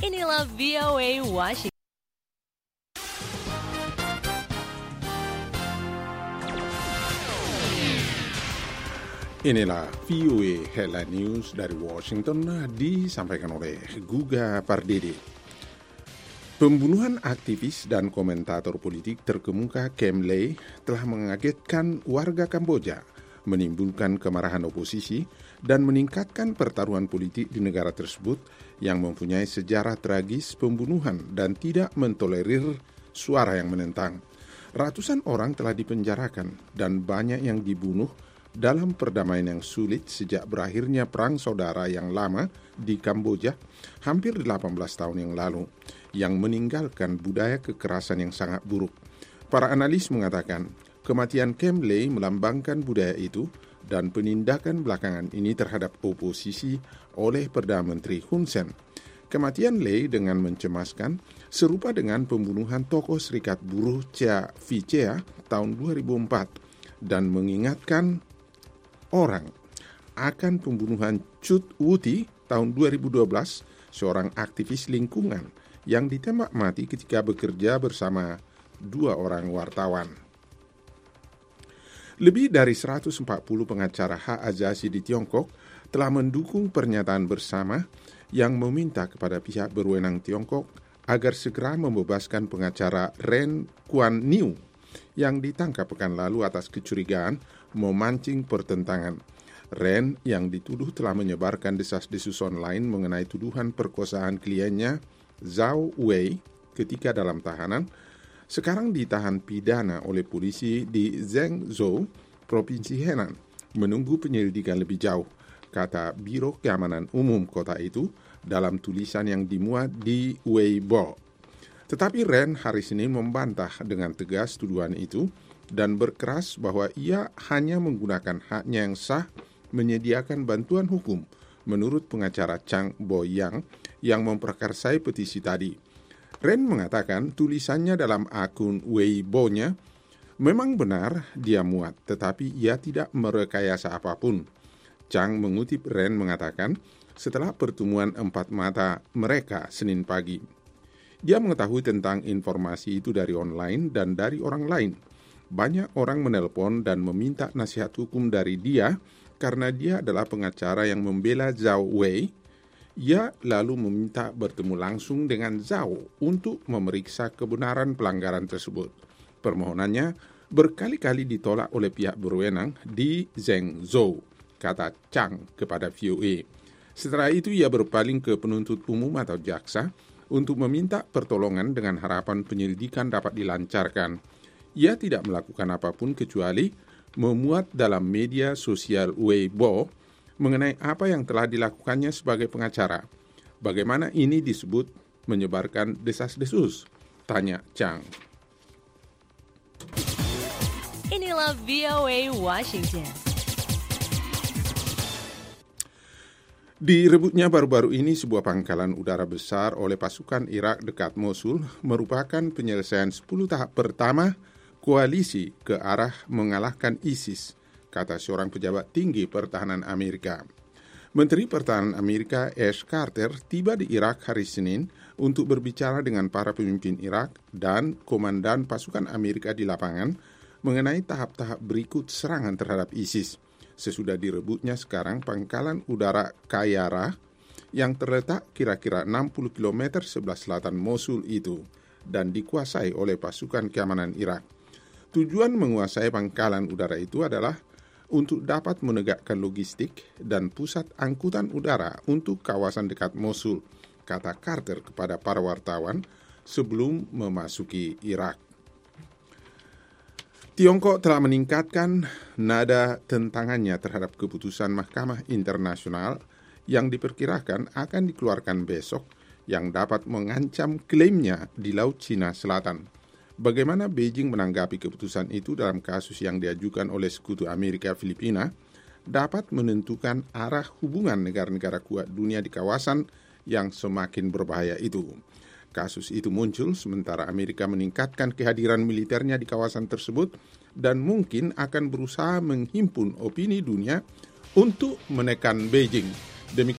Inilah VOA Washington. Inilah VOA Headline News dari Washington disampaikan oleh Guga Pardede. Pembunuhan aktivis dan komentator politik terkemuka Kem Ley telah mengagetkan warga Kamboja, menimbulkan kemarahan oposisi, dan meningkatkan pertaruhan politik di negara tersebut yang mempunyai sejarah tragis pembunuhan dan tidak mentolerir suara yang menentang. Ratusan orang telah dipenjarakan dan banyak yang dibunuh dalam perdamaian yang sulit sejak berakhirnya perang saudara yang lama di Kamboja hampir 18 tahun yang lalu, yang meninggalkan budaya kekerasan yang sangat buruk. Para analis mengatakan kematian Kem Ley melambangkan budaya itu dan penindakan belakangan ini terhadap oposisi oleh Perdana Menteri Hun Sen. Kematian Ley dengan mencemaskan serupa dengan pembunuhan tokoh Serikat Buruh Chia Vichea tahun 2004 dan mengingatkan orang akan pembunuhan Chut Wuti tahun 2012, seorang aktivis lingkungan yang ditembak mati ketika bekerja bersama 2 orang wartawan. Lebih dari 140 pengacara hak asasi di Tiongkok telah mendukung pernyataan bersama yang meminta kepada pihak berwenang Tiongkok agar segera membebaskan pengacara Ren Kuan Yew yang ditangkap pekan lalu atas kecurigaan memancing pertentangan. Ren yang dituduh telah menyebarkan desas-desus online mengenai tuduhan perkosaan kliennya Zhao Wei ketika dalam tahanan, sekarang ditahan pidana oleh polisi di Zhengzhou, Provinsi Henan, menunggu penyelidikan lebih jauh, kata Biro Keamanan Umum kota itu dalam tulisan yang dimuat di Weibo. Tetapi Ren hari Senin membantah dengan tegas tuduhan itu dan berkeras bahwa ia hanya menggunakan haknya yang sah menyediakan bantuan hukum menurut pengacara Chang Boyang yang memprakarsai petisi tadi. Ren mengatakan tulisannya dalam akun Weibo-nya memang benar dia muat, tetapi ia tidak merekayasa apapun. Chang mengutip Ren mengatakan setelah pertemuan 4 mata mereka Senin pagi. Dia mengetahui tentang informasi itu dari online dan dari orang lain. Banyak orang menelpon dan meminta nasihat hukum dari dia karena dia adalah pengacara yang membela Zhao Wei. Ia lalu meminta bertemu langsung dengan Zhao untuk memeriksa kebenaran pelanggaran tersebut. Permohonannya berkali-kali ditolak oleh pihak berwenang di Zhengzhou, kata Chang kepada VOA. Setelah itu ia berpaling ke penuntut umum atau jaksa untuk meminta pertolongan dengan harapan penyelidikan dapat dilancarkan. Ia tidak melakukan apapun kecuali memuat dalam media sosial Weibo mengenai apa yang telah dilakukannya sebagai pengacara. Bagaimana ini disebut menyebarkan desas-desus? Tanya Chang. Inilah VOA Washington. Direbutnya baru-baru ini sebuah pangkalan udara besar oleh pasukan Irak dekat Mosul merupakan penyelesaian 10 tahap pertama koalisi ke arah mengalahkan ISIS, kata seorang pejabat tinggi pertahanan Amerika. Menteri Pertahanan Amerika Ash Carter tiba di Irak hari Senin untuk berbicara dengan para pemimpin Irak dan komandan pasukan Amerika di lapangan mengenai tahap-tahap berikut serangan terhadap ISIS sesudah direbutnya sekarang pangkalan udara Qayyarah yang terletak kira-kira 60 km sebelah selatan Mosul itu dan dikuasai oleh pasukan keamanan Irak. Tujuan menguasai pangkalan udara itu adalah untuk dapat menegakkan logistik dan pusat angkutan udara untuk kawasan dekat Mosul, kata Carter kepada para wartawan sebelum memasuki Irak. Tiongkok telah meningkatkan nada tentangannya terhadap keputusan Mahkamah Internasional yang diperkirakan akan dikeluarkan besok yang dapat mengancam klaimnya di Laut Cina Selatan. Bagaimana Beijing menanggapi keputusan itu dalam kasus yang diajukan oleh Sekutu Amerika Filipina dapat menentukan arah hubungan negara-negara kuat dunia di kawasan yang semakin berbahaya itu. Kasus itu muncul sementara Amerika meningkatkan kehadiran militernya di kawasan tersebut dan mungkin akan berusaha menghimpun opini dunia untuk menekan Beijing.